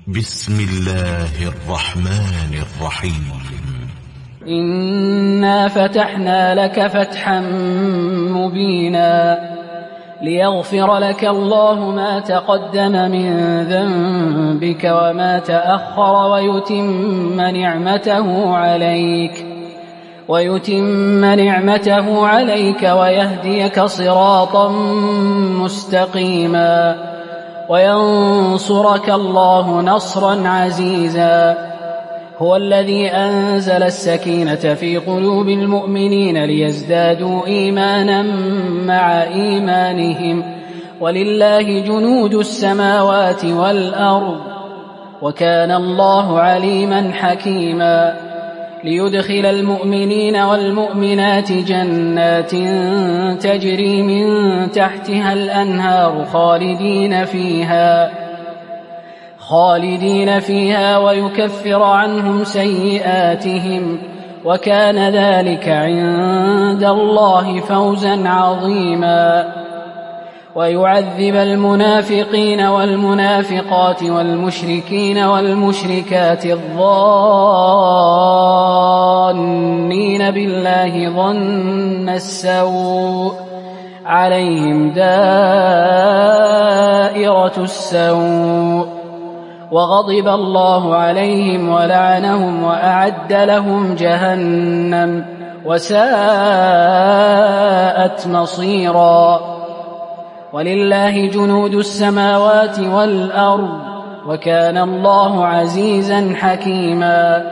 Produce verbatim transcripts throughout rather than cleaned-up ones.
بسم الله الرحمن الرحيم. إنا فتحنا لك فتحا مبينا ليغفر لك الله ما تقدم من ذنبك وما تأخر ويتم نعمته عليك ويتم نعمته عليك ويهديك صراطا مستقيما وينصرك الله نصرا عزيزا. هو الذي أنزل السكينة في قلوب المؤمنين ليزدادوا إيمانا مع إيمانهم ولله جنود السماوات والأرض وكان الله عليما حكيما. ليدخل المؤمنين والمؤمنات جنات تجري من تحتها الأنهار خالدين فيها خالدين فيها ويكفر عنهم سيئاتهم وكان ذلك عند الله فوزا عظيما. ويعذب المنافقين والمنافقات والمشركين والمشركات الظانين بالله ظن السوء عليهم دائرة السوء وغضب الله عليهم ولعنهم وأعد لهم جهنم وساءت مصيرا. ولله جنود السماوات والأرض وكان الله عزيزا حكيما.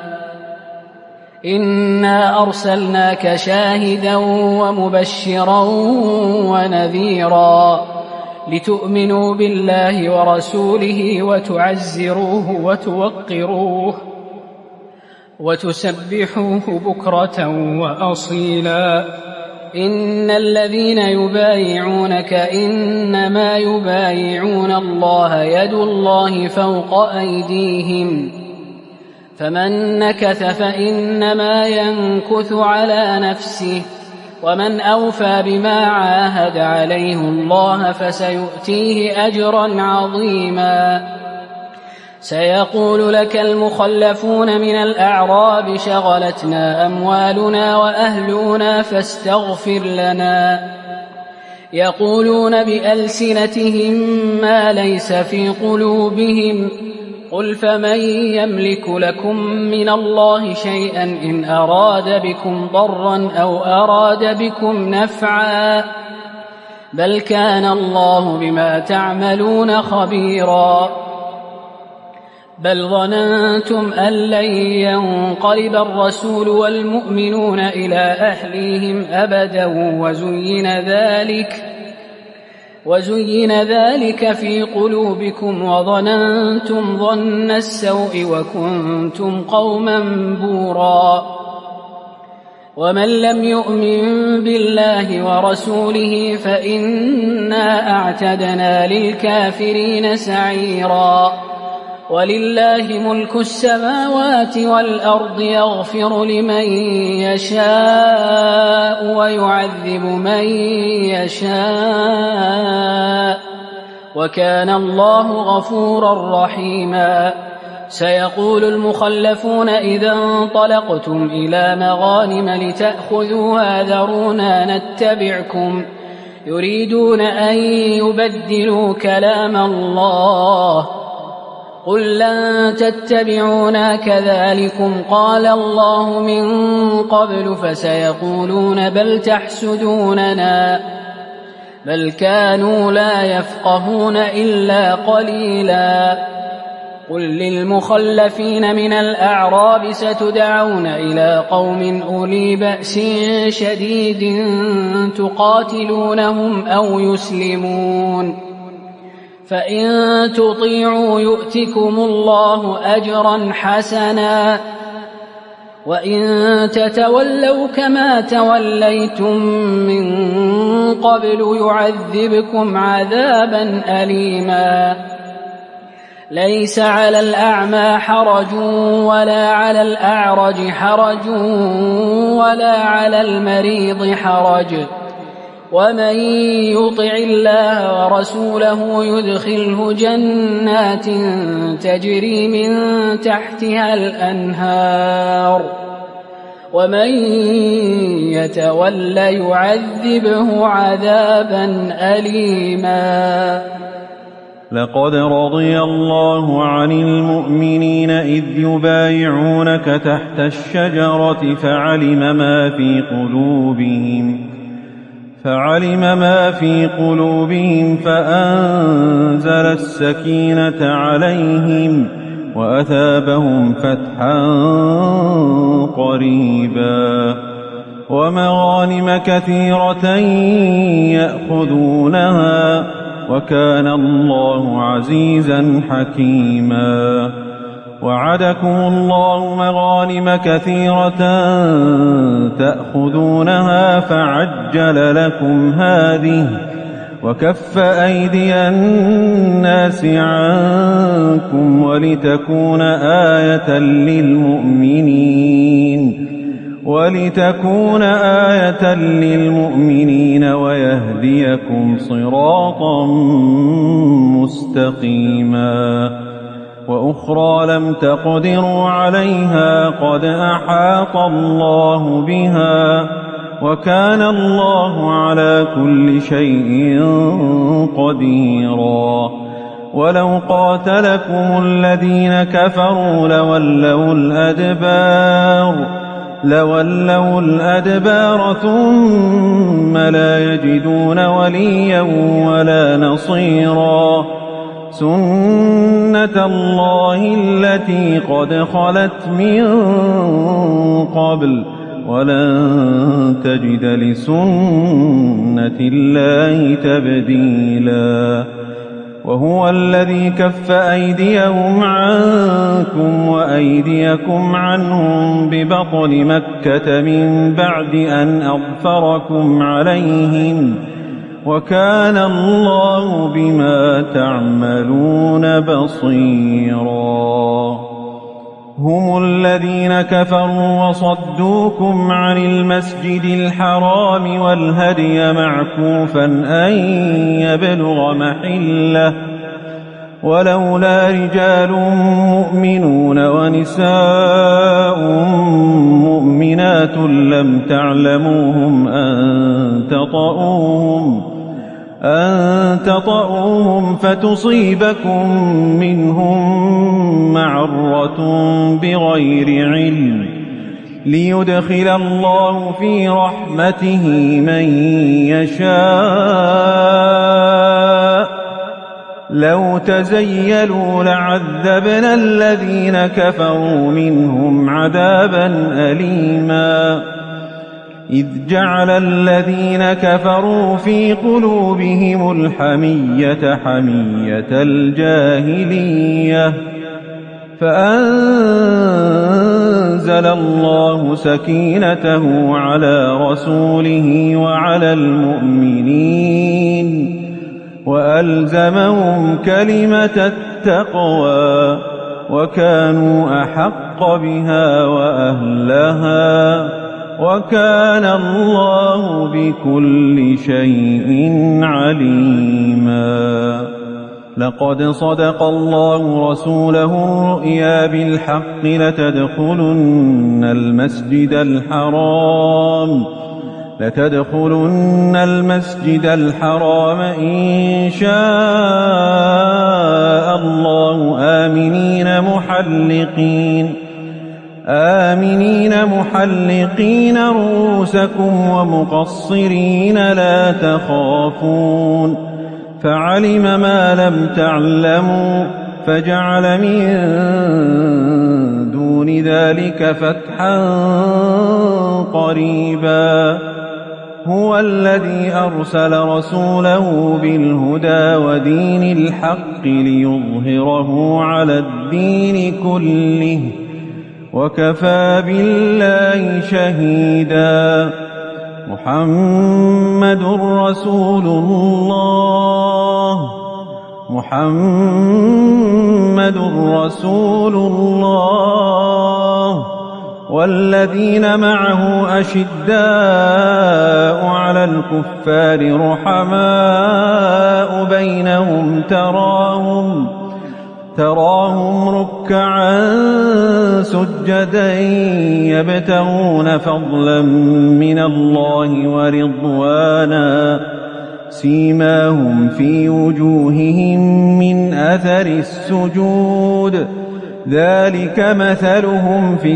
إنا أرسلناك شاهدا ومبشرا ونذيرا لتؤمنوا بالله ورسوله وتعزروه وتوقروه وتسبحوه بكرة وأصيلا. إن الذين يبايعونك إنما يبايعون الله يد الله فوق أيديهم فمن نكث فإنما ينكث على نفسه ومن أوفى بما عاهد عليه الله فسيؤتيه أجرا عظيما. سيقول لك المخلفون من الأعراب شغلتنا أموالنا وأهلنا فاستغفر لنا يقولون بألسنتهم ما ليس في قلوبهم قل فمن يملك لكم من الله شيئا إن أراد بكم ضرا أو أراد بكم نفعا بل كان الله بما تعملون خبيرا. بل ظننتم أن لن ينقلب الرسول والمؤمنون إلى أهليهم أبدا وزين ذلك وزين ذلك في قلوبكم وظننتم ظن السوء وكنتم قوما بورا. ومن لم يؤمن بالله ورسوله فإنا أعتدنا للكافرين سعيرا. ولله ملك السماوات والأرض يغفر لمن يشاء ويعذب من يشاء وكان الله غفورا رحيما. سيقول المخلفون إذا انطلقتم إلى مغانم لتأخذوها ذرونا نتبعكم يريدون أن يبدلوا كلام الله قل لن تتبعونا كذلكم قال الله من قبل فسيقولون بل تحسدوننا بل كانوا لا يفقهون إلا قليلا. قل للمخلفين من الأعراب ستدعون إلى قوم أولي بأس شديد تقاتلونهم أو يسلمون فإن تطيعوا يؤتكم الله أجرا حسنا وإن تتولوا كما توليتم من قبل يعذبكم عذابا أليما. ليس على الأعمى حرج ولا على الأعرج حرج ولا على المريض حرج ومن يطع الله ورسوله يدخله جنات تجري من تحتها الأنهار ومن يتول يعذبه عذابا أليما. لقد رضي الله عن المؤمنين إذ يبايعونك تحت الشجرة فعلم ما في قلوبهم فعلم ما في قلوبهم فأنزل السكينة عليهم وأثابهم فتحا قريبا ومغانم كثيرة يأخذونها وكان الله عزيزا حكيما. وعدكم الله مغانم كثيرة تأخذونها فعجل لكم هذه وكف أيدي الناس عنكم ولتكون آية للمؤمنين ولتكون آية للمؤمنين ويهديكم صراطا مستقيما. وأخرى لم تقدروا عليها قد أحاط الله بها وكان الله على كل شيء قديرا. ولو قاتلكم الذين كفروا لولوا الأدبار لولوا الأدبار ثم لا يجدون وليا ولا نصيرا. سنة الله التي قد خلت من قبل ولن تجد لسنة الله تبديلا. وهو الذي كف أيديهم عنكم وأيديكم عنهم ببطن مكة من بعد أن أظفركم عليهم وكان الله بما تعملون بصيرا. هم الذين كفروا وصدوكم عن المسجد الحرام والهدي معكوفا أن يبلغ محله ولولا رجال مؤمنون ونساء مؤمنات لم تعلموهم أن تطؤوهم أن تطؤوهم فتصيبكم منهم معرة بغير علم ليدخل الله في رحمته من يشاء. لو تزيلوا لعذبنا الذين كفروا منهم عذابا أليما. إذ جعل الذين كفروا في قلوبهم الحمية حمية الجاهلية فأنزل الله سكينته على رسوله وعلى المؤمنين وألزمهم كلمة التقوى وكانوا أحق بها وأهلها وكان الله بكل شيء عليما. لقد صدق الله رسوله الرؤيا بالحق لتدخلن المسجد الحرام لتدخلن المسجد الحرام إن شاء الله آمنين محلقين آمنين محلقين رؤوسكم ومقصرين لا تخافون فعلم ما لم تعلموا فجعل من دون ذلك فتحا قريبا. هو الذي أرسل رسوله بالهدى ودين الحق ليظهره على الدين كله وكفى بالله شهيدا. محمد رسول الله محمد رسول الله والذين معه أشداء على الكفار رحماء بينهم تراهم تراهم ركعا سجدا يبتغون فضلا من الله ورضوانا سيماهم في وجوههم من أثر السجود ذلك مثلهم في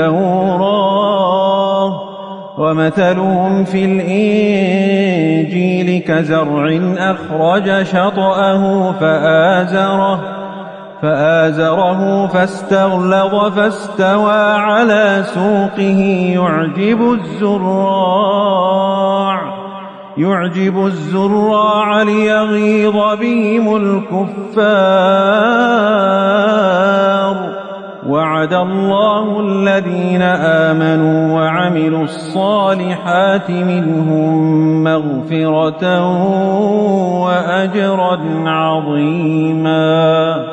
التوراة ومثلهم في الإنجيل كزرع أخرج شطأه فآزره فآزره فاستغلظ فاستوى على سوقه يعجب الزراع يعجب الزراع ليغيظ بهم الكفار وعد الله الذين آمنوا وعملوا الصالحات منهم مغفرة وأجرا عظيما.